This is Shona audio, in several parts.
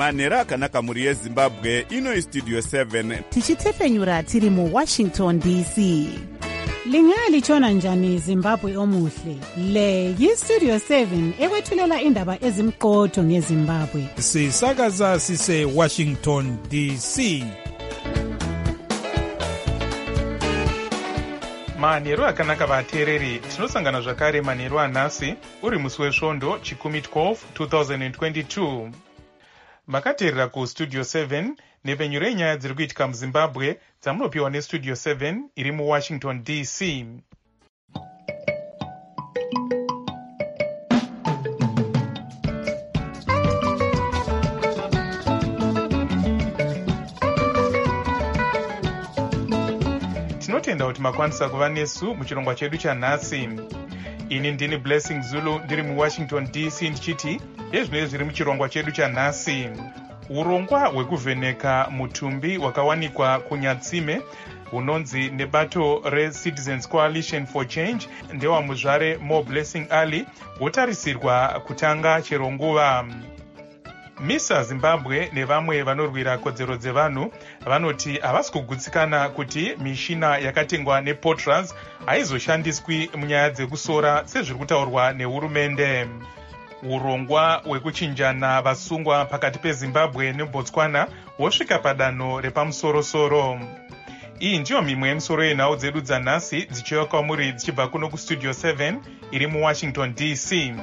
manhero akanaka mhuri yezimbabwe. Ino istudio 7 tichitefenyura tiri muwashington dc. Lingalitshona njani Zimbabwe omuhle? Le yistudio 7 ekwethulela indaba ezimqotho ngeZimbabwe. Sisakaza sise Washington DC. manheru akanaka vateereri, tinosangana zvakare manheru anhasi uri musi wesvondo chikumi 12 2022. makateerera kustudio 7 nepfenyuro yenyaya dziri kuitika muzimbabwe dzamunopiwa nestudio 7 iri muwashington dc. tinotenda kuti makwanisa kuva nesu muchirongwa chedu chanhasi. ini ndini Blessing Zulu ndiri muwashington dc ndichiti ezvinenge zviri muchirongwa chedu chanhasi. urongwa hwekuvheneka mutumbi wakawanikwa kunyatsime hunonzi nebato reCitizens Coalition for Change ndewamuzvare Mo Blessing Ali hwotarisirwa kutanga chero nguva. Misa Zimbabwe nevamwe vanorwira kodzero dzevanhu vanoti havasi kugutsikana kuti mishina yakatengwa nePortras haizoshandiswi munyaya dzekusora sezviri kutaurwa nehurumende. urongwa hwekuchinjana vasungwa pakati peZimbabwe neBotswana hwosvika padanho repamusorosoro. iyi ndiyo mimwe yemisoro yenhau dzedu dzanhasi dzichiuya kwamuri dzichibva kuno kustudio 7 iri muwashington dc.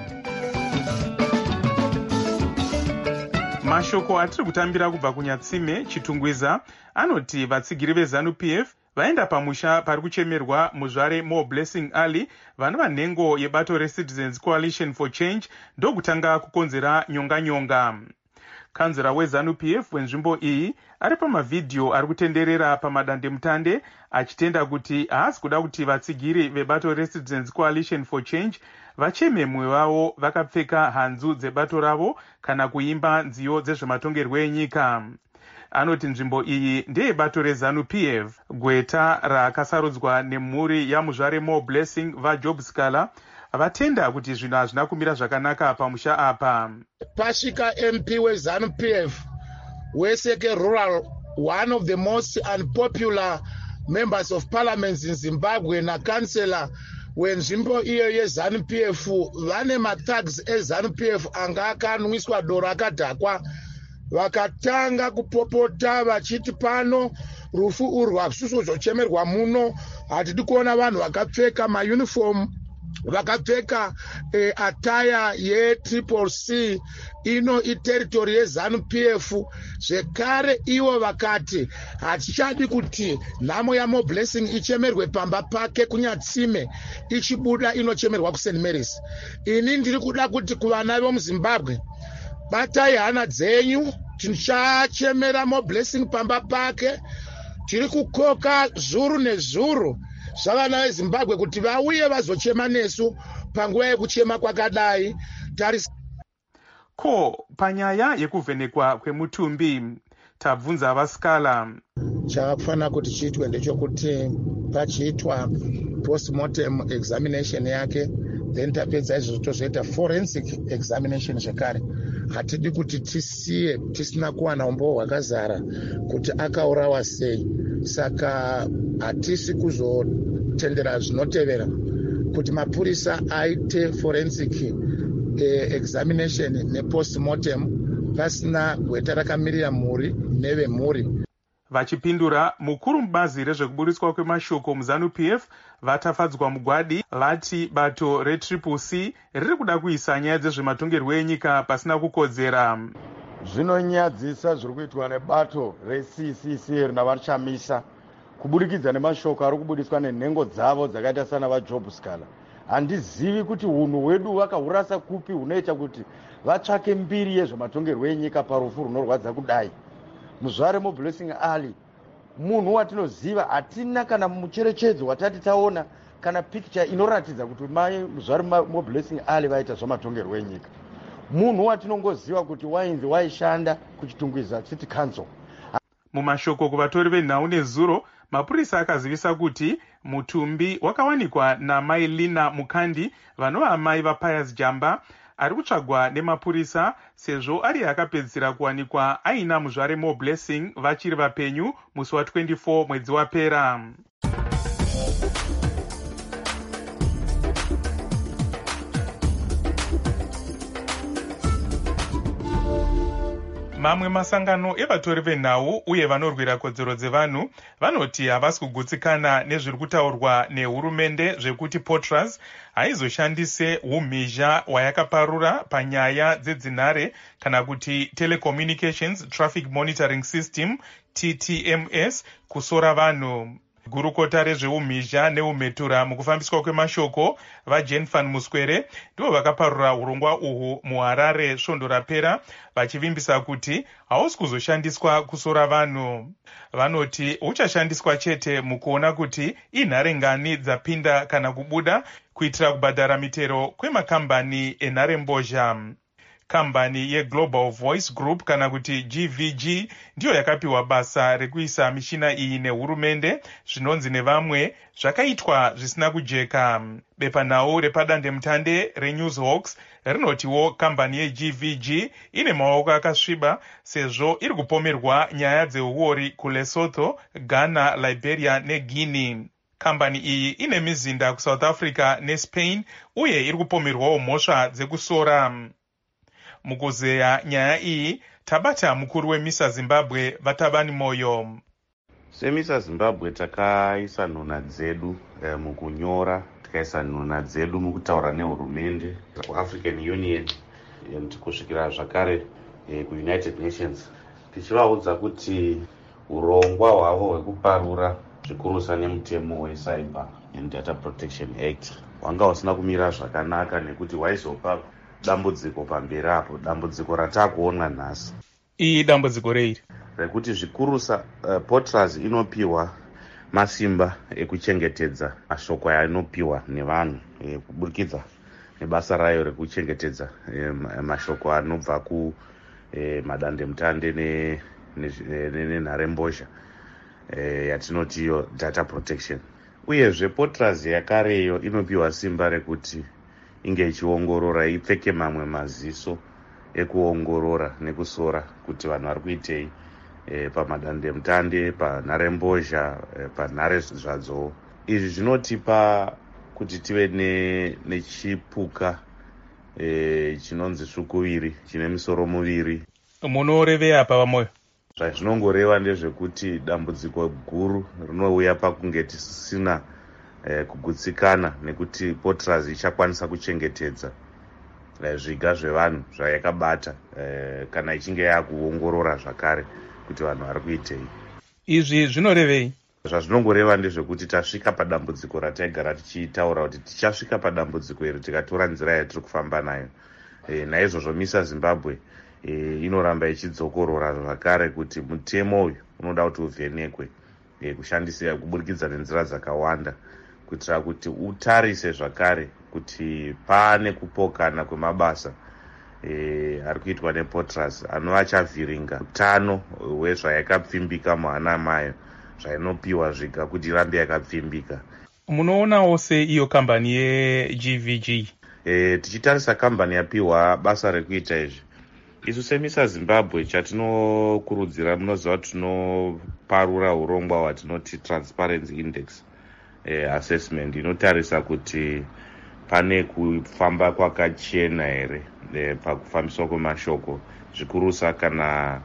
mashoko atiri kutambira kubva kunyatsime chitungwiza anoti vatsigiri veZANU-PF vaenda pamusha pari kuchemerwa muzvare Mo Blessing Ali vanova nhengo yebato reCitizens Coalition for Change ndokutanga kukonzera nyonganyonga. kanzera weZANU-PF wenzvimbo iyi ari pamavhidhiyo ari kutenderera pamadandemutande achitenda kuti haasi kuda kuti vatsigiri vebato reCitizens Coalition for Change vacheme mumwe wavo vakapfeka hanzu dzebato ravo kana kuimba nziyo dzezvematongerwo enyika. anoti nzvimbo iyi ndeyebato reZANU-PF. gweta rakasarudzwa nemhuri yamuzvare Mo Blessing vaJob Scala vatenda kuti zvinhu hazvina kumira zvakanaka pamusha apa. pasvika MP weZANU-PF weseke rural, one of the most unpopular members of parliament in Zimbabwe nakansela wenzvimbo iyo yeZANU-PF vane mathags eZANU-PF anga akanwiswa doro akadhakwa vakatanga kupopota vachiti pano rufu urwu hakusi kuzochemerwa muno. hatidi kuona vanhu vakapfeka mauniform vakapfeka ataya yeCCC ino iterritory yeZANU-PF. zvekare ivo vakati hatichadi kuti nhamo yaMo Blessing ichemerwe pamba pake kunyatsime ichibuda inochemerwa kuSt Mary's. ini ndiri kuda kuti kuvana vomuZimbabwe batai hana dzenyu, tichachemera Mo Blessing pamba pake. tiri kukoka zuru nezuru zvavana veZimbabwe kuti vauye vazochema nesu panguva yekuchema kwakadai. ko panyaya yekuvhenekwa kwemutumbi tabvunza vaScala. chakafanira kuti chiitwe ndechokuti pachiitwa postmortem examination yake then tapedza izvozvo tozoita forensic examination zvekare. hatidi kuti tisiye tisina kuwana umbo hwakazara kuti akaurawa sei. saka hatisi kuzotendera zvinotevera kuti mapurisa aite forensic examination nepostmortem pasina gweta rakamirira mhuri nevemhuri. vachipindura mukuru mubazi rezvekuburitswa kwemashoko muZANU-PF vatafadzwa mugwadi vati bato reCCC riri kuda kuisa nyaya dzezvematongerwo enyika pasina kukodzera. zvinonyadzisa zviri kuitwa nebato reCCC rinavachamisa kuburikidza nemashoko ari kubudiswa nenhengo dzavo dzakaita sana vaJob Scala. handizivi kuti unhu hwedu vakahurasa kupi hunoita kuti vatsvake mbiri yezvematongerwo enyika parufu runorwadza kudai. muzvare Mo Blessing Ali munhu watinoziva, hatina kana mucherechedzo watati taona kana picture inoratidza kuti muzvare Mo Blessing Ali vaita zvamatongerwo enyika. munhu watinongoziva kuti wainzi waishanda kuchitungwiza city council. mumashoko kuvatori venhau nezuro mapurisa akazivisa kuti mutumbi wakawanikwa naMai Lina Mukandi vanova amai vaPius Jamba ari kutsvagwa nemapurisa sezvo ari akapedzisira kuwanikwa aina muzvare moblessing vachiri vapenyu musi wa24 mwedzi wapera. Mamwe masangano evatori venhau uye vanorwira kodzero dzevanhu vanoti havasi kugutsikana nezviri kutaurwa nehurumende zvekuti Potras haizoshandise umhizha hwayakaparura panyaya dzedzinhare kana kuti Telecommunications Traffic Monitoring System TTMS kusora vanhu. Gurukota rezveumhizha neumhetura mukufambiswa kwemashoko vaJane van Muskwere ndivo vakaparura urongwa uhu muHarare svondo rapera, vachivimbisa kuti hausi kuzoshandiswa kusora vanhu. Vanoti uchashandiswa chete mukuona kuti inhare ngani dzapinda kana kubuda kuitira kubhadhara mitero kwemakambani enharembozha. Kambani yeGlobal Voice Group kana kuti GVG ndiyo yakapiwa basa rekuisa mishina iyi nehurumende, zvinonzi nevamwe zvakaitwa zvisina kujeka. Bepanhau repadandemutande reNewsHawks rinotiwo kambani yeGVG ine maoko akasviba sezvo iri kupomerwa nyaya dzeuori kuLesotho, Ghana, Liberia neGuinea. Kambani iyi ine mizinda kuSouth Africa neSpain uye iri kupomerwawo mhosva dzekusora. Mukuzeya nyaya iyi tabata mukuru weMISA Zimbabwe Vatabani Moyo. SeMISA Zimbabwe takaisa nhuna dzedu mukunyora, takaisa nhuna dzedu mukutaura nehurumende kuAfrican Union kusvikira zvakare kuUnited Nations, tichivaudza kuti urongwa hwavo hwekuparura zvikurusa nemutemo weCyber and Data Protection Act hwanga husina kumira zvakanaka nekuti hwaizopa dambudziko pamberi apo, dambudziko ratakuona nhasi. Iyi dambudziko reiri rekuti zvikurusa Potras inopiwa masimba ekuchengetedza mashoko anopiwa nevanhu kuburikidza nebasa rayo rekuchengetedza mashoko anobva ku madandemutande nenharembozha yatinoti iyo data protection. Uyezve Potras yakareyo inopiwa simba rekuti inge ichiongorora, ipfeke mamwe maziso ekuongorora nekusora kuti vanhu vari kuitei pamadandemutande, panharembozha, panhare zvadzo. Izvi zvinotipa kuti tive nechipuka chinonzi sukuviri chine misoro muviri. Munorevei apa vamoyo? Zvazvinongoreva ndezvekuti dambudziko guru rinouya pakunge tisina kugutsikana nekuti Potras ichakwanisa kuchengetedza zviga zvevanhu zvayakabata kana ichinge yakuongorora zvakare kuti vanhu vari kuitei. Izvi zvinorevei? Zvazvinongoreva ndezvekuti tasvika padambudziko rataigara tichitaura kuti tichasvika padambudziko iri tikatora nzira yatiri kufamba nayo. Naizvozvo MISA Zimbabwe inoramba ichidzokorora zvakare kuti mutemo uyu unoda kuti uvhenekwe kushandisa kuburikidza nenzira dzakawanda kuitira kuti utarise zvakare kuti pane kupokana kwemabasa ari kuitwa nePotras anova achavhiringa utano hwezvayakapfimbika muhana mayo zvainopiwa zviga kuti irambe yakapfimbika. Munoonawo se iyo kambani yeGVG? Tichitarisa kambani yapiwa basa rekuita izvi, isu seMISA Zimbabwe chatinokurudzira, munoziva tinoparura urongwa hwatinoti Transparency Index Assessment inotarisa kuti pane kufamba kwakachena here pakufambiswa kwemashoko, zvikurusa kana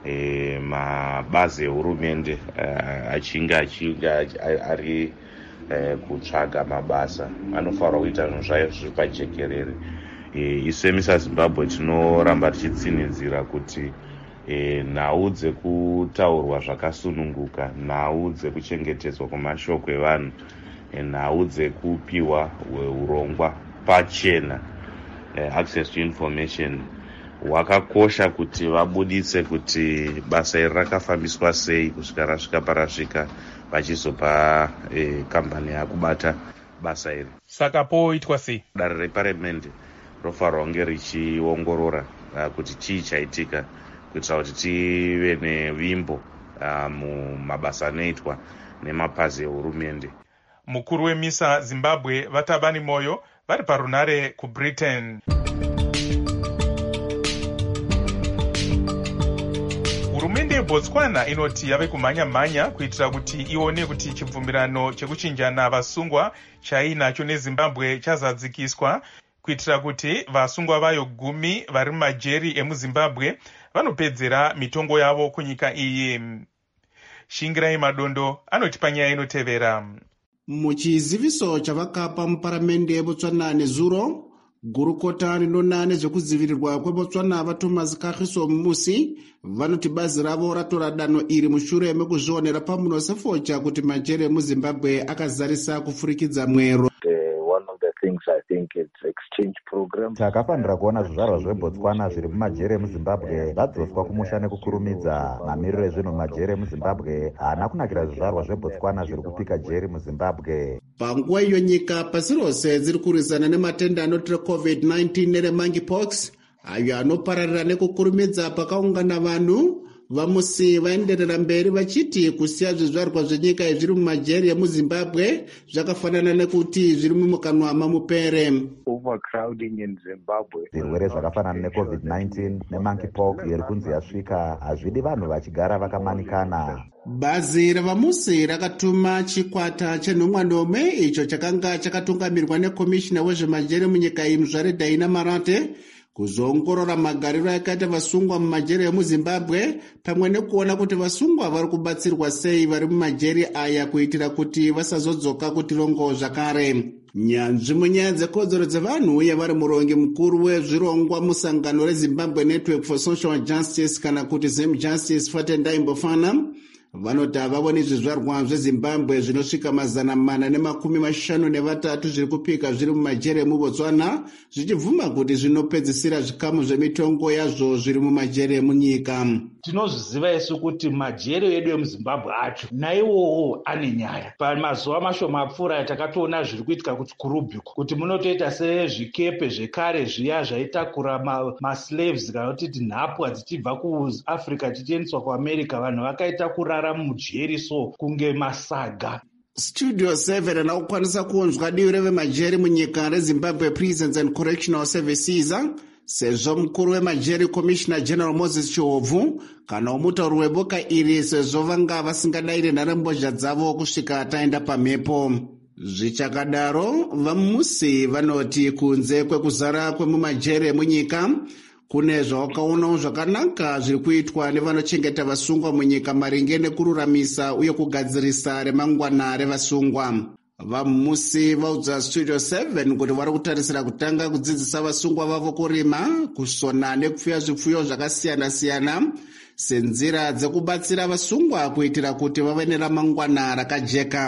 mabazi ehurumende achinge ari kutsvaga mabasa anofanira kuita zvinhu zvayo zviri pajekerere. Isu seMISA Zimbabwe tinoramba tichitsinhidzira kuti nhau dzekutaurwa zvakasununguka, nhau dzekuchengetedzwa kwemashoko evanhu, nhau dzekupiwa urongwa pachena, access to information, hwakakosha kuti vabuditse kuti basa iri rakafambiswa sei kusvika rasvika parasvika, vachizopa kambani yakubata basa iri. Saka poitwa sei? Dare reparamendi rofanirwa kunge richiongorora kuti chii chaitika kuitira kuti tive nevimbo mumabasa anoitwa nemapazi ehurumende. Mukuru weMISA Zimbabwe Vatabani Moyo vari parunare kuBritain. Botswana inoti yave kumhanya-mhanya kuitira kuti ione kuti chibvumirano chekuchinjana vasungwa chainacho neZimbabwe chazadzikiswa, kuitira kuti vasungwa vayo 10 vari mumajeri emuZimbabwe vanopedzera mitongo yavo kunyika iyi. Shingirai Madondo anoti panyaya inotevera. Muchiziviso chavakapa muparamende yeBotswana nezuro, gurukota rinona nezvekudzivirirwa kweBotswana vaThomas Kagiso Musi vanoti bazi ravo ratora danho iri mushure mekuzvionera pamuno sefocha kuti majeri emuZimbabwe akazarisa kufurikidza mwero. Takafanira kuona zvizvarwa zveBotswana zviri mumajeri emuZimbabwe zvadzoswa kumusha nekukurumidza. Mamiriro ezvinhu mumajeri emuZimbabwe haana kunakira zvizvarwa zveBotswana zviri kupika jeri muZimbabwe. Panguva iyo nyika pasi rose dziri kurwisana nematenda anotira COVID-19 neremonkeypox, ayo anopararira nekukurumidza. Pakaungana vanhu vamusi vaenderera mberi vachiti kusiya zvizvarwa zvenyika zviri mumajeri emuZimbabwe zvakafanana nekuti zviri mumukanwa mamupere. Zvirwere zvakafanana neCovid-19 nemonkeypox yeri kunzi yasvika hazvidi vanhu vachigara vakamanikana. Bazi ravamusi rakatuma chikwata chenhumwanome icho chakanga chakatungamirwa nekomishina wezvemajeri munyika iyi Muzvare Daina Marate kuzoongorora magariro akaita vasungwa mumajeri emuZimbabwe pamwe nekuona kuti vasungwa vari kubatsirwa sei vari mumajeri aya kuitira kuti vasazodzoka kutirongo zvakare. Nyanzvi munyaya dzekodzero dzevanhu uye vari murongi mukuru wezvirongwa musangano reZimbabwe Network for Social Justice kana kuti Zim Justice Fatendai Mbofana vanoti havavoni zvizvarwa zveZimbabwe zvinosvika 453 zviri kupika zviri mumajeri emuBotswana zvichibvuma kuti zvinopedzisira zvikamu zvemitongo yazvo zviri mumajeri emunyika. Tinozviziva isu kuti majeri edu emuZimbabwe acho naiwowo ane nyaya. Pamazuva mashoma apfuura takatoona zviri kuitika kuti kurubhiku kuti munotoita sezvikepe zvekare zviya zvaitakura maslaves kana kuti nhapwa dzichibva kuAfrica dzichiendeswa kuAmerica, vanhu vakaita kurara mujeri so kunge masaga. Studio 7 anakukwanisa kuonzwa divi revemajeri munyika reZimbabwe Prisons and Correctional Services sezvo mukuru wemajeri Commissioner General Moses Chihovhu kana umutauri weboka iri sezvo vanga vasingadayire nharembozha dzavo kusvika taenda pamhepo. Zvichakadaro vamusi vanoti kunze kwekuzara kwemumajeri emunyika kune zvawakaonawo zvakanaka zviri kuitwa nevanochengeta vasungwa munyika maringe nekururamisa uye kugadzirisa remangwana revasungwa. Vamusi vaudza Studio 7 kuti vari kutarisira kutanga kudzidzisa vasungwa vavo kurima, kusona nekufuya zvipfuyo zvakasiyana-siyana senzira dzekubatsira vasungwa kuitira kuti vave neramangwana rakajeka.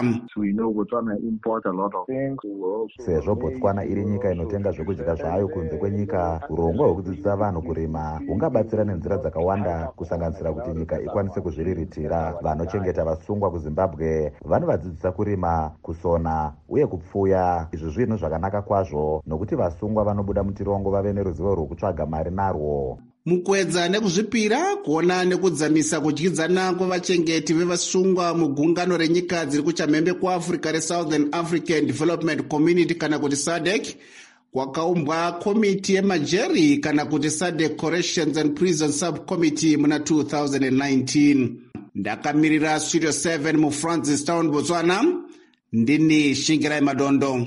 Sezvo Botswana iri nyika inotenga zvekudya zvayo kunze kwenyika, urongwa hwekudzidzisa vanhu kurima hungabatsira nenzira dzakawanda kusanganisira kuti nyika ikwanise kuzviriritira. Vanochengeta vasungwa kuZimbabwe vanovadzidzisa kurima, kusona uye kupfuya. Izvi zvinhu zvakanaka kwazvo nokuti vasungwa vanobuda mutirongo vave neruzivo rwokutsvaga mari narwo. Mukwedza nekuzvipira kuona nekudzamisa kudyidzana kwevachengeti vevasungwa mugungano renyika dziri kuchamhembe kuAfrica reSouthern African Development Community kana kuti SADC, kwakaumbwa komiti yemajeri kana kuti SADC Corrections and Prison Subcommittee muna 2019. Ndakamirira Studio 7 muFrancistown, Botswana, ndini Shingirai Madondo.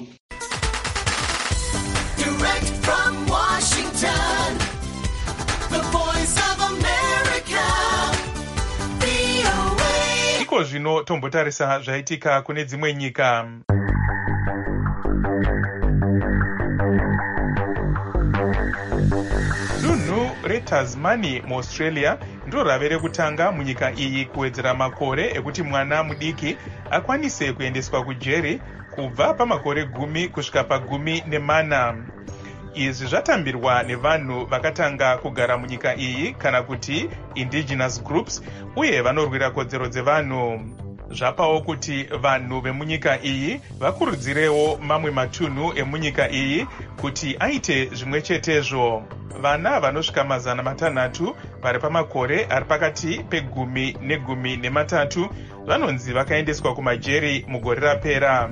Zvino tombotarisa zvaitika kune dzimwe nyika. Dunhu reTasmania muAustralia ndiro rave rekutanga munyika iyi kuwedzera makore ekuti mwana mudiki akwanise kuendeswa kujeri kubva pamakore 10 kusvika pa14. Izvi zvatambirwa nevanhu vakatanga kugara munyika iyi kana kuti indigenous groups uye vanorwira kodzero dzevanhu. Zvapawo kuti vanhu vemunyika iyi vakurudzirewo mamwe matunhu emunyika iyi kuti aite zvimwe chetezvo. Vana vanosvika 600 vari pamakore ari pakati pe10 ne13 vanonzi vakaendeswa kumajeri mugore rapera.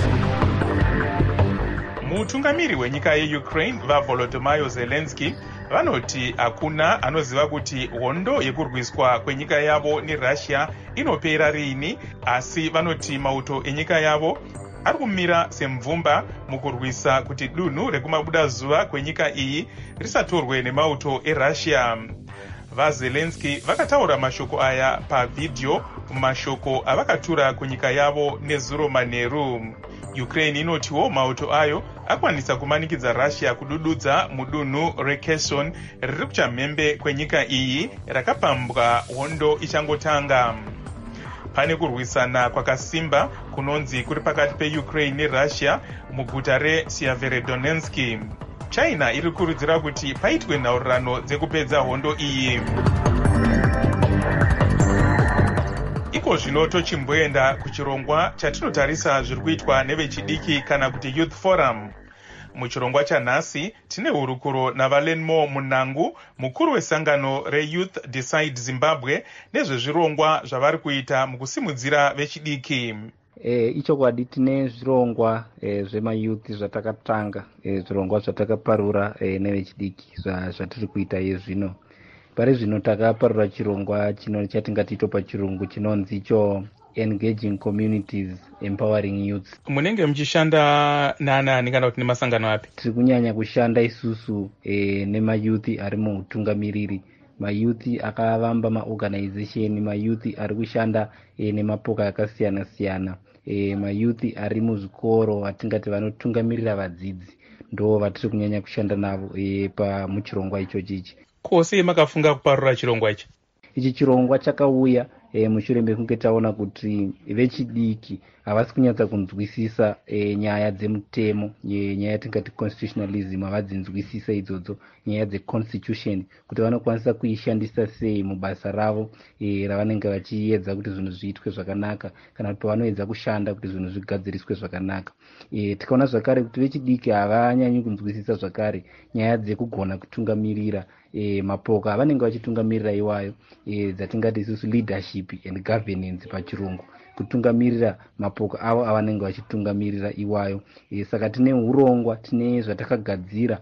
Mutungamiri wenyika yeUkraine vaVolodymyr Zelensky vanoti hakuna anoziva kuti hondo yekurwiswa kwenyika yavo neRussia inopera rini, asi vanoti mauto enyika yavo ari kumira semvumba mukurwisa kuti dunhu rekumabudazuva kwenyika iyi risatorwe nemauto eRussia. VaZelensky vakataura mashoko aya pavhidhiyo mumashoko avakatura kunyika yavo nezuro manheru. Ukraine inotiwo mauto ayo akwanisa kumanikidza Russia kudududza mudunhu reKherson riri kuchamhembe kwenyika iyi rakapambwa hondo ichangotanga. Pane kurwisana kwakasimba kunonzi kuri pakati peUkraine neRussia muguta reSeverodonetsk. China iri kurudzira kuti paitwe nhaurirano dzekupedza hondo iyi. Iko zvino tochimboenda kuchirongwa chatinotarisa zviri kuitwa nevechidiki kana kuti Youth Forum. Muchirongwa chanhasi tine hurukuro naValenmo Munangu, mukuru wesangano reYouth Decide Zimbabwe, nezvezvirongwa zvavari kuita mukusimudzira vechidiki. Ichokwadi tine zvirongwa zvemayouth zvatakatanga, zvirongwa zvatakaparura nevechidiki zvatiri kuita yezvino. Pari zvino takaparura chirongwa chatingati pachirungu chinonzi icho Engaging Communities, Empowering Youth. Munenge muchishanda naanani kana kuti nemasangano api? Tiri kunyanya kushanda isusu nemayouth ari muutungamiriri, mayouth akavamba maorganization, mayouth ari kushanda nemapoka akasiyana siyana, mayouth ari muzvikoro atingati vanotungamirira vadzidzi, ndo vatiri kunyanya kushanda navo pamuchirongwa ichochi ichi. Kose makafunga kuparura chirongwa ichi? Ichi chirongwa chakauya mushure mekunge taona kuti vechidiki havasi kunyatsa kunzwisisa nyaya dzemutemo, nyaya tingati constitutionalism havadzinzwisisa idzodzo, nyaya dzeconstitution kuti vanokwanisa kuishandisa sei mubasa ravo ravanenge vachiedza kuti zvinhu zviitwe zvakanaka, kana kuti pavanoedza kushanda kuti zvinhu zvigadziriswe zvakanaka. Tikaona zvakare kuti vechidiki havanyanyi kunzwisisa zvakare nyaya dzekugona kutungamirira mapoka avanenge vachitungamirira iwayo, dzatingati isusu leadership and governance pachirungu, kutungamirira mapoka avo avanenge vachitungamirira iwayo. Saka tine urongwa, tine zvatakagadzira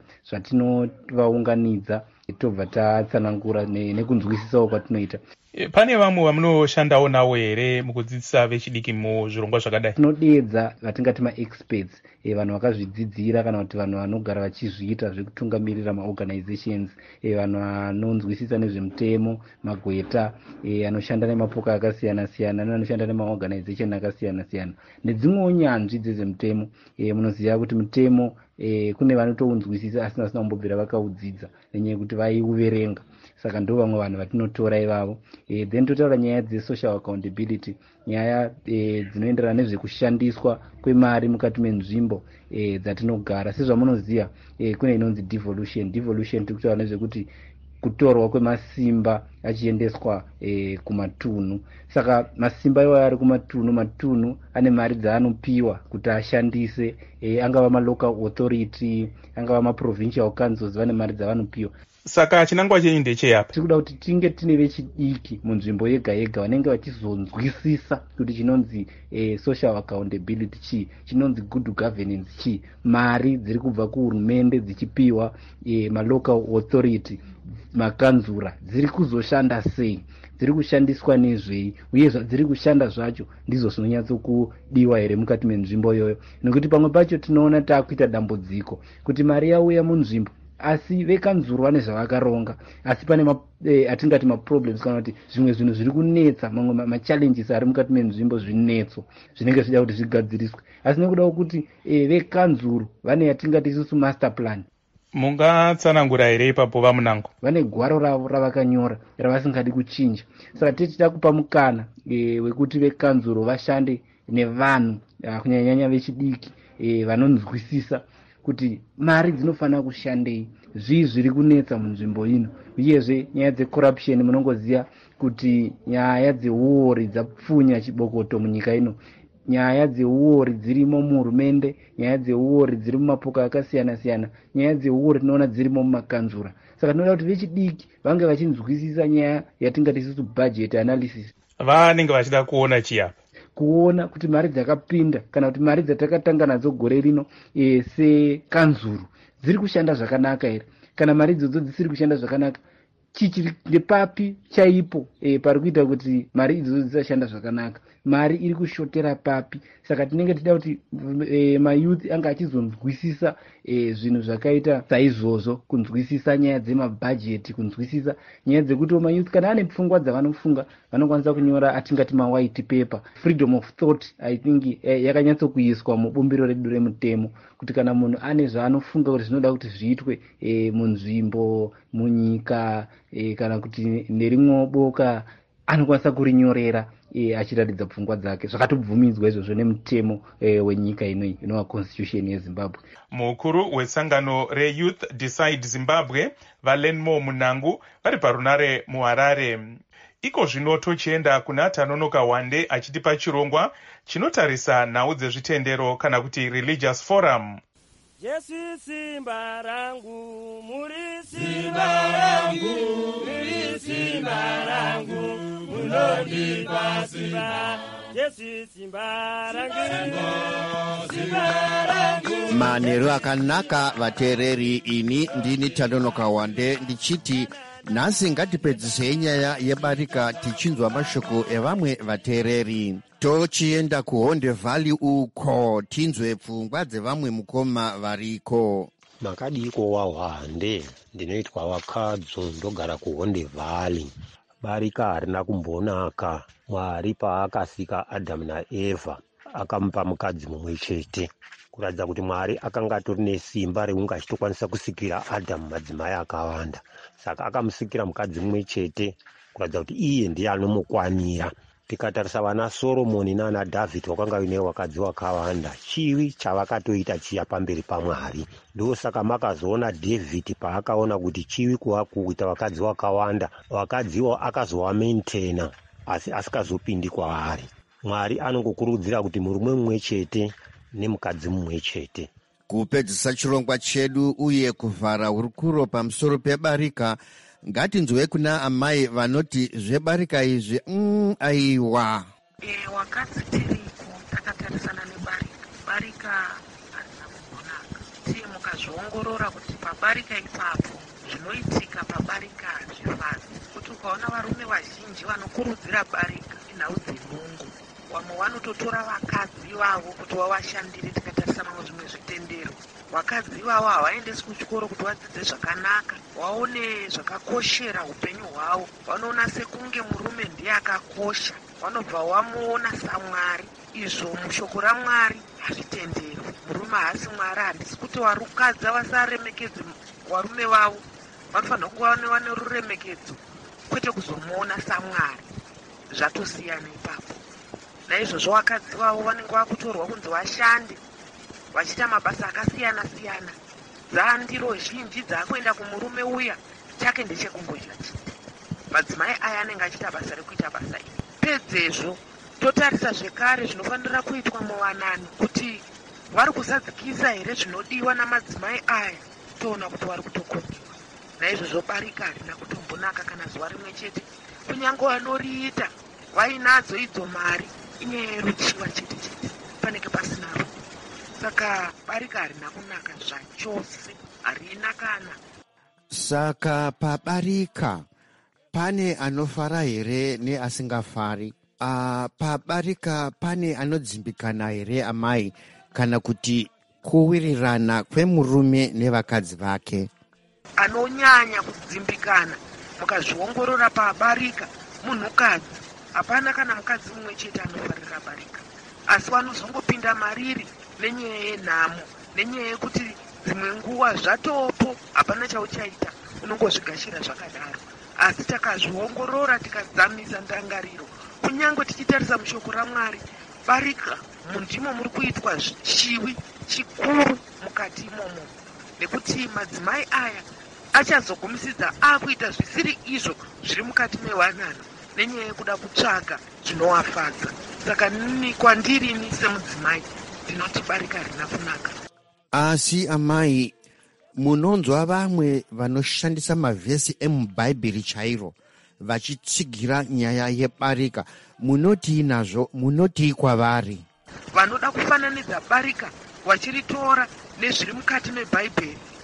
zvatinovaunganidza tobva tatsanangura nekunzwisisawo kwatinoita. Pane vamwe vamunoshandawo navo here mukudzidzisa vechidiki muzvirongwa zvakadai? Tinodedza vatingati ma-experts, vanhu vakazvidzidzira kana kuti vanhu vanogara vachizviita zvekutungamirira maorganizations, vanhu vanonzwisisa nezvemutemo, magweta, anoshanda nemapoka akasiyana siyana, anoshanda nemaorganization akasiyana siyana, nedzimwewo nyanzvi dzezvemutemo. Munoziva kuti mutemo kune vanotounzwisisa asina kumbobvira vakaudzidza nenyaya yekuti vaiuverenga. Saka ndo vamwe vanhu vatinotora ivavo. Then totaura nyaya dzesocial accountability, nyaya dzinoenderana nezvekushandiswa kwemari mukati menzvimbo dzatinogara. Sezvamunoziva kune inonzi devolution. Devolution tiri kutaura nezvekuti kutorwa kwemasimba achiendeswa kumatunhu. Saka masimba iwayo ari kumatunhu, matunhu ane mari dzaanopiwa kuti ashandise, angava malocal authority, angava maprovincial councils, vane mari dzavanopiwa. Saka chinangwa chenyu ndecheyapi? Tiri kuda kuti tinge tine vechidiki munzvimbo yega yega vanenge vachizonzwisisa kuti chinonzi social accountability chii, chinonzi good governance chii, mari dziri kubva kuhurumende dzichipiwa malocal authority, makanzura, dziri kuzoshanda sei, dziri kushandiswa nezvei, uye zvadziri kushanda zvacho ndizvo zvinonyatso kudiwa here mukati menzvimbo iyoyo. Nekuti pamwe pacho tinoona taakuita dambudziko kuti mari yauya munzvimbo asi vekanzuru vane zvavakaronga, asi pane atingati maproblems kana kuti zvimwe zvinhu zviri kunetsa, mamwe machallenges ari mukati menzvimbo zvinetso zvinenge zvida kuti zvigadziriswe, asi nekuda kuti vekanzuru vane yatingati isusu master plan. Mungatsanangura here ipapo vamunango? Vane gwaro ravo ravakanyora ravasingadi kuchinja. Saka tichida kupa mukana wekuti vekanzuru vashande nevanhu kunyanyanya vechidiki vanonzwisisa kuti mari dzinofanira kushandei, zvii zviri kunetsa munzvimbo ino. Uyezve nyaya dzecorruption, munongoziva kuti nyaya dzeuori dzapfunya chibokoto munyika ino, nyaya dzeuori dzirimo muhurumende, nyaya dzeuori dziri mumapoka akasiyana siyana, nyaya dzeuori tinoona dzirimo mumakanzura. Saka tinoda kuti vechidiki vange vachinzwisisa nyaya yatingati isusu budget analysis. Vanenge vachida kuona chiyapa? Kuona kuti mari dzakapinda kana kuti mari dzatakatanga nadzo gore rino sekanzuru dziri kushanda zvakanaka here, kana mari idzodzo dzisiri kushanda zvakanaka, chichiri ndepapi chaipo pari kuita kuti mari idzodzo dzisashanda zvakanaka, mari iri kushotera papi. Saka tinenge tichida kuti mayouth anga achizonzwisisa zvinhu zvakaita saizvozvo, kunzwisisa nyaya dzemabhajeti, kunzwisisa nyaya dzekuti mayouth kana ane pfungwa dzavanofunga vanokwanisa kunyora atingati mawhite paper. Freedom of thought I think yakanyatsokuiswa mubumbiro redu remutemo, kuti kana munhu ane zvaanofunga kuti zvinoda kuti zviitwe munzvimbo, munyika, kana kuti nerimwe boka, anokwanisa kurinyorera achiratidza pfungwa dzake. Zvakatobvumidzwa izvozvo nemutemo wenyika inoi inova constitution yeZimbabwe. Mukuru wesangano reYouth Decide Zimbabwe Valenmo Munangu vari parunare muHarare. Iko zvino tochienda kuna Tanonoka Wande achitipa chirongwa chinotarisa nhau dzezvitendero kana kuti religious forum. Jesu simba rangu, muri simba rangu, muri simba rangu, munondipa simba. Jesu simba rangu, simba rangu. Manheru akanaka vateereri, ini ndini Tanonoka Wande ndichiti nhasi ngatipedzisei nyaya yebarika tichinzwa mashoko evamwe vateereri. Tochienda kuHonde Valley uko tinzwe pfungwa dzevamwe mukoma variko. Makadiko waHwande, ndinoitwa Wakadzo, ndogara kuHonde Valley. Barika harina kumbonaka. Mwari paakasika Adamu naEvha akamupa mukadzi mumwe chete, kuratidza kuti Mwari akanga atori nesimba rekunge achitokwanisa kusikira Adamu madzimai akawanda. Saka akamusikira mukadzi mumwe chete, kuratidza kuti iye ndiye anomukwanira. Tikatarisa vana Soromoni nana Dhavhidhi wakanga uine wakadzi wakawanda, chivi chavakatoita chiya pamberi paMwari. Ndosaka makazoona Dhavhidhi paakaona kuti chivi kuita wakadzi wakawanda, wakadziwo akazowamaintaina asi asikazopindi kwaari. Mwari anongokurudzira kuti murume mumwe chete nemukadzi mumwe chete. Kupedzisa chirongwa chedu uye kuvhara hurukuro pamusoro pebarika, ngatinzwe kuna amai vanoti zvebarika izvi aiwa. Wakadzi tiriko takatarisana nebarika. Barika harina kumbonaka. Tiye mukazviongorora kuti pabarika ipapo zvinoitika pabarika hazvifadzi. Kuti ukaona varume vazhinji vanokurudzira barika inhau dzemungu. Vamwe vanototora vakadzi vavo kuti vavashandire. Tikatarisana nezvimwe zvitendero, vakadzi vavo havaendesi kuchikoro kuti vadzidze zvakanaka, vaone zvakakoshera upenyu hwavo. Vanoona sekunge murume ndiye akakosha, vanobva vamuona saMwari. Izvo mushoko raMwari hazvitendero. Murume haasi Mwari. Handisi kuti varukadzi vasaremekedze varume vavo, vanofanira kuva vane ruremekedzo, kwete kuzomuona saMwari. Zvatosiyana ipapo. Naizvozvo vakadzi vavo vanenge vakutorwa kunzi vashande, vachiita mabasa akasiyana siyana. Dzandiro zhinji dzakuenda kumurume uya, chake ndechekungodya chete. Madzimai aya anenge achiita basa rekuita basa iri. Pedzezvo totarisa zvekare zvinofanira kuitwa muwanano, kuti vari kusadzikisa here zvinodiwa namadzimai aya. Toona kuti vari kutokokiwa. Naizvozvo barika harina kutombonaka kana zuva rimwe chete. Kunyange vanoriita vainadzo idzo mari, inyaya yeruchiva chete chete, panenge pasina rudo. Saka barika harina kunaka zvachose, harina kana. Saka pabarika pane anofara here neasingafari? Pabarika pane anodzimbikana here amai, kana kuti kuwirirana kwemurume nevakadzi vake? Anonyanya kudzimbikana mukazviongorora pabarika munhukadzi. Hapana kana mukadzi mumwe chete anofarira barika, asi vanozongopinda mariri nenyaya yenhamo, nenyaya yekuti dzimwe nguva zvatopo hapana chauchaita, unongozvigashira zvakadaro. Asi takazviongorora tikadzamisa ndangariro, kunyange tichitarisa mushoko raMwari, barika ndimo muri kuitwa chivi chikuru mukati imomo, nekuti madzimai aya achazogumisidza akuita zvisiri izvo zviri mukati mewanano, nenyaya yekuda kutsvaga zvinovafadza. Saka nini kwandirini semudzimai ndinoti barika harina kunaka. Asi amai, munonzwa vamwe vanoshandisa mavhesi emubhaibheri chairo vachitsigira nyaya yebarika. Munotii nazvo? Munotii kwavari? Vanoda kufananidza barika vachiritora nezviri mukati mebhaibheri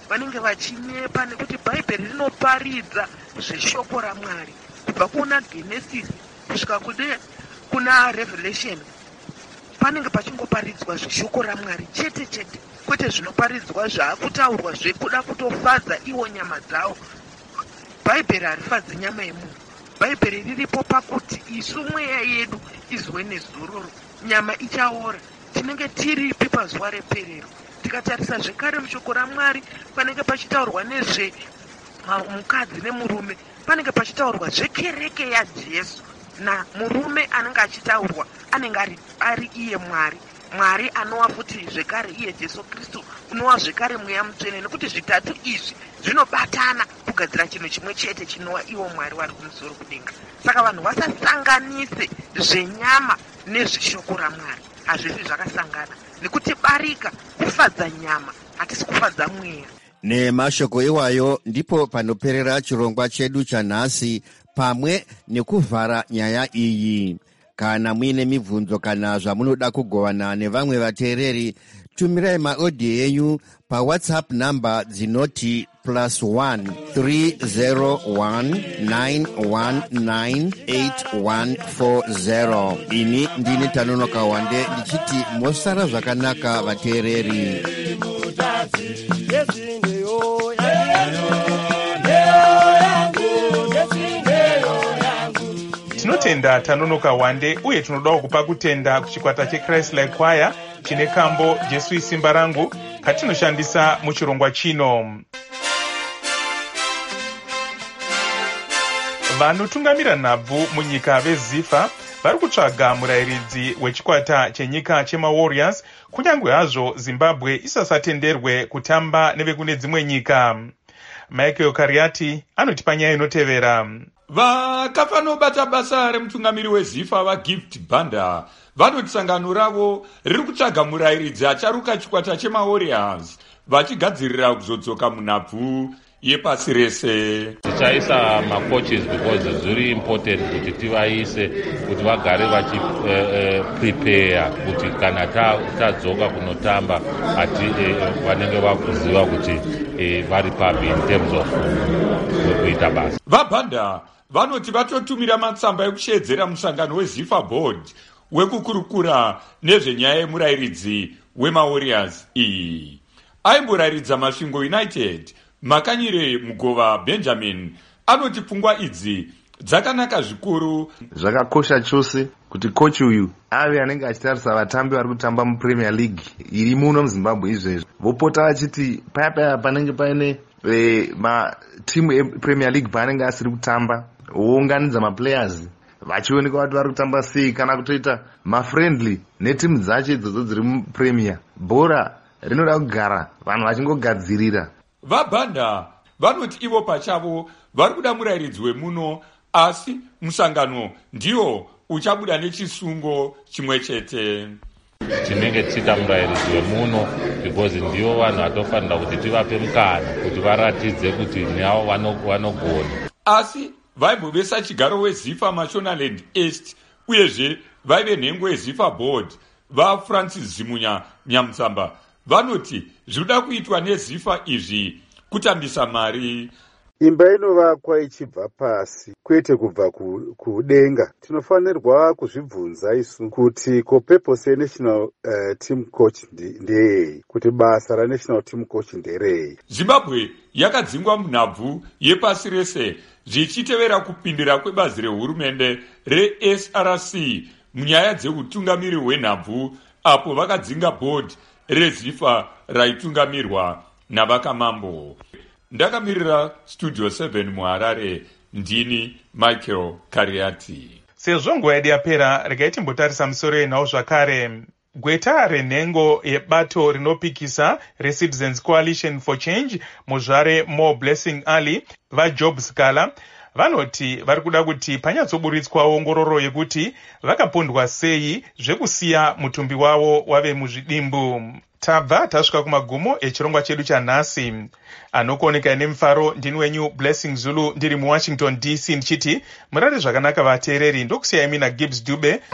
vanenge vachinyepa nekuti bhaibheri rinoparidza zveshoko raMwari kubva kuna Genesis kusvika kuna Revelation. Panenge pachingoparidzwa zveshoko raMwari chete chete, kwete zvinoparidzwa zvaakutaurwa zvekuda kutofadza iwo nyama dzawo. Bhaibheri harifadzi nyama yemunhu. Bhaibheri riripo pakuti isu mweya yedu izwe nezororo, nyama ichaora. Tinenge tiripi pazuva reperero. Tikatarisa zvekare mushoko raMwari panenge pachitaurwa nezve mukadzi nemurume, panenge pachitaurwa zvekereke yaJesu, na murume anenge achitaurwa anenge ari iye Mwari anova futi zvekare iye Jesu Kristu, unova zvekare mweya mutsvene, nekuti zvitatu izvi zvinobatana kugadzira chinhu chimwe chete chinova iwo Mwari vari kumusoro kudenga. Saka vanhu vasasanganise zvenyama nezveshoko raMwari, hazvisi zvakasangana, nekuti barika kufadza nyama, hatisi kufadza mweya. Nemashoko iwayo ndipo panoperera chirongwa chedu chanhasi pamwe nekuvhara nyaya iyi. Kana muine mibvunzo kana zvamunoda kugovana nevamwe vateereri, tumirai maaudio enyu paWhatsApp namba dzinoti +1 301 919 8140. Ini ndini Tanonoka Wande ndichiti mosara zvakanaka vateereri. Tinotenda Tanonoka Wande uye tinoda kupa kutenda kuchikwata cheChrist Like Choir chine kambo Jesu isimba rangu katinoshandisa muchirongwa chino. Vanotungamira nhabvu munyika veZifa vari kutsvaga murayiridzi wechikwata chenyika chemaWarriors, kunyange hazvo Zimbabwe isasatenderwe kutamba nevekune dzimwe nyika. Michael Kariati anotipa nyaya inotevera. Vakafanobata basa remutungamiri weZifa vaGift Banda vanoti sangano ravo riri kutsvaga murayiridzi acharuka chikwata chemaWarriors vachigadzirira kuzodzoka munhabvu yepasi rese. Tichaisa macoaches because it's very important kuti tivaise kuti vagare vachiprepare kuti kana tadzoka kunotamba ati vanenge vakuziva kuti vari papi in terms of kuita basa. VaBanda vanoti vatotumira matsamba ekushedzera musangano weZifa board wekukurukura nezvenyaya yemurayiridzi wemaWarriors iyi. Aimborayiridza Masvingo United Makanyire Mugova Benjamin anoti pfungwa idzi dzakanaka zvikuru. Zvakakosha chose kuti kochi uyu ave anenge achitarisa vatambi vari kutamba muPremier League iri muno muZimbabwe izvezvi, vopota vachiti paya panenge paine matimu ePremier League paanenge asiri kutamba, vounganidza maplayers vachioneka kuti vari kutamba sei, kana kutoita mafriendly netimu dzacho idzodzo dziri muPremier. Bhora rinoda kugara vanhu vachingogadzirira. VaBanda vanoti ivo pachavo vari kuda murayiridzi wemuno, asi musangano ndiwo uchabuda nechisungo chimwe chete. Tinenge tichida murayiridzi wemuno because ndivo vanhu vatofanira kuti tivape mukana kuti varatidze kuti navo vanogona. Asi vaimbovesa chigaro weZifa Mashonaland East uyezve vaive nhengo yeZifa board vaFrancis Zimunya Nyamutsamba vanoti zvinoda kuitwa neZifa izvi kutambisa mari. Imba inovakwa ichibva pasi kwete kubva kudenga. Tinofanirwa kuzvibvunza isu kuti ko purpose yenational team coach ndeyei, kuti basa raNational team coach nderei. Zimbabwe yakadzingwa munhabvu yepasi rese zvichitevera kupindira kwebazi rehurumende reSRC munyaya dzeutungamiri hwenhabvu, apo vakadzinga board reZifa raitungamirwa navakamambo. Ndakamirira Studio 7 muHarare, ndini Michael Kariati. Sezvo nguva yedu yapera, regai timbotarisa musoro yenhau zvakare. Gweta renhengo yebato rinopikisa reCitizens Coalition for Change muzvare More Blessing Ali vaJob Scala vanoti vari kuda kuti panyatsoburitswa ongororo yekuti vakapondwa sei zvekusiya mutumbi wavo wave muzvidimbu. Tabva tasvika kumagumo echirongwa chedu chanhasi. Anokuoneka nemufaro ndini wenyu Blessing Zulu ndiri muWashington DC ndichiti murare zvakanaka vateereri. Ndokusiyai mina Gibbs Dube.